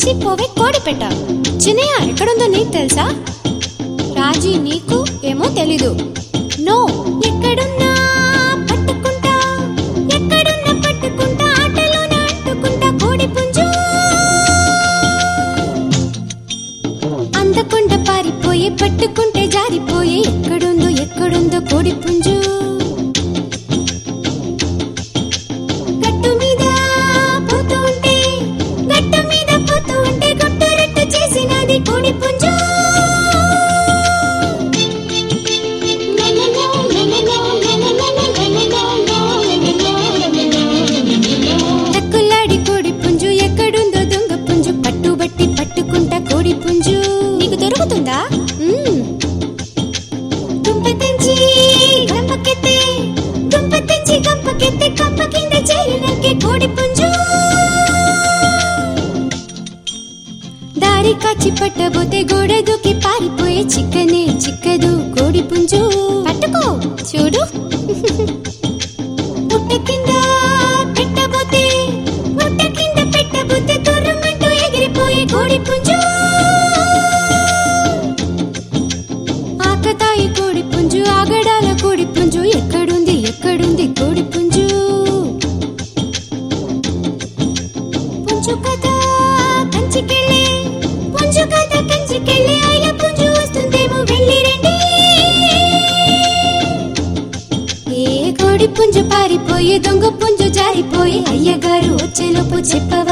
పోవే కోడిపెట్ట. చిన్నయ్య ఎక్కడుందో నీకు తెలుసా? రాజీ నీకు ఏమో తెలీదు. నో, ఎక్కడున్నా పట్టుకుంటా, ఎక్కడున్నా పట్టుకుంటా, ఆటలోన అంటుకుంటా కోడి పుంజు. అందకుండా పారిపోయే, పట్టుకుంటే జారిపోయే, ఎక్కడుందో ఎక్కడుందో కోడి పుంజు. కోడి పుంజు తక్కులాడి కోడి పుంజు ఎక్కడుందో దొంగ పుంజు. పట్టుబట్టి పట్టుకుంటా కోడి పుంజు. నీకు దొరుకుతుందా? దుంప తెంచి గంపకెత్తే, దుంప తెంచి గంపకెత్తే, కంప కింద చేరినకే కోడి పుంజు. దారి కాచి పట్టబోతే గోడ దూకి పారిపోయే, చిక్కనే చిక్కదు కోడి పుంజు. పట్టుకో చూడు. పుట్ట కింద పెట్టబోతే, పుట్ట కింద పెట్టబోతే, తుర్రమంటూ ఎగిరిపోయే కోడి పుంజు. ఆకతాయి కోడి పుంజు, ఆగడాల కోడి పుంజు, ఎక్కడుంది ఎక్కడుంది కోడి పుంజు. పుంజు కథ కంచికెళ్ళే, పుంజు కథ కంచికెళ్ళే, అయ్య పుంజు వస్తుందేమో వెళ్ళి రండి. ఏ కోడి పుంజు పారిపోయి, దొంగ పుంజు జారిపోయి, అయ్యగారు వచ్చేలోపు చెప్పవ